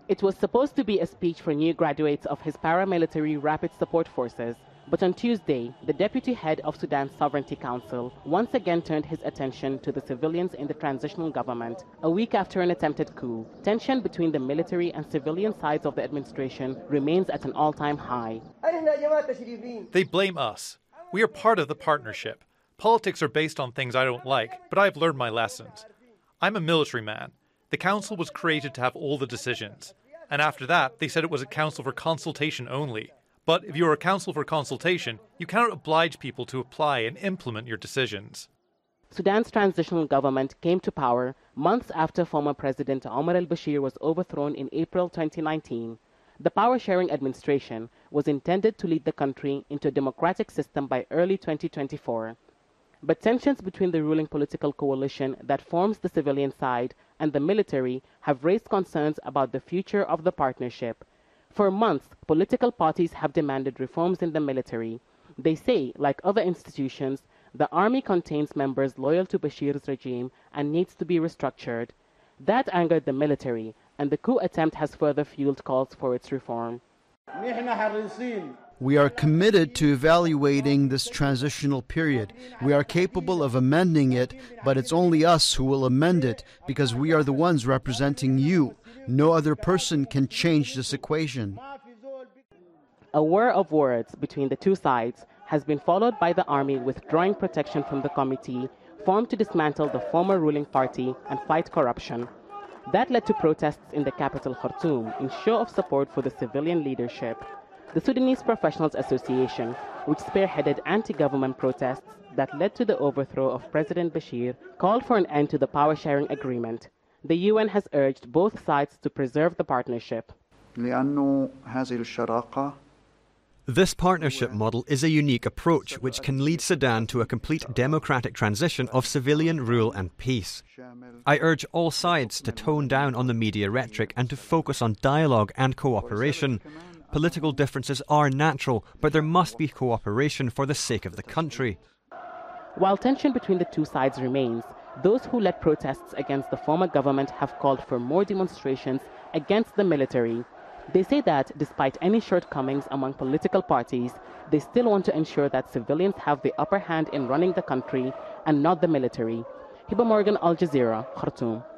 It was supposed to be a speech for new graduates of his paramilitary rapid support forces, but on Tuesday, the deputy head of Sudan's Sovereignty Council once again turned his attention to the civilians in the transitional government. A week after an attempted coup, tension between the military and civilian sides of the administration remains at an all-time high. They blame us. We are part of the partnership. Politics are based on things I don't like, but I've learned my lessons. I'm a military man. The council was created to have all the decisions. And after that, they said it was a council for consultation only. But if you're a council for consultation, you cannot oblige people to apply and implement your decisions. Sudan's transitional government came to power months after former President Omar al-Bashir was overthrown in April 2019. The power-sharing administration was intended to lead the country into a democratic system by early 2024. But tensions between the ruling political coalition that forms the civilian side and the military have raised concerns about the future of the partnership. For months, political parties have demanded reforms in the military. They say, like other institutions, the army contains members loyal to Bashir's regime and needs to be restructured. That angered the military, and the coup attempt has further fueled calls for its reform. We are committed to evaluating this transitional period. We are capable of amending it, but it's only us who will amend it because we are the ones representing you. No other person can change this equation. A war of words between the two sides has been followed by the army withdrawing protection from the committee formed to dismantle the former ruling party and fight corruption. That led to protests in the capital Khartoum in show of support for the civilian leadership. The Sudanese Professionals Association, which spearheaded anti-government protests that led to the overthrow of President Bashir, called for an end to the power-sharing agreement. The UN has urged both sides to preserve the partnership. This partnership model is a unique approach which can lead Sudan to a complete democratic transition of civilian rule and peace. I urge all sides to tone down on the media rhetoric and to focus on dialogue and cooperation. Political differences are natural, but there must be cooperation for the sake of the country. While tension between the two sides remains, those who led protests against the former government have called for more demonstrations against the military. They say that despite any shortcomings among political parties, they still want to ensure that civilians have the upper hand in running the country and not the military. Hiba Morgan, Al Jazeera, Khartoum.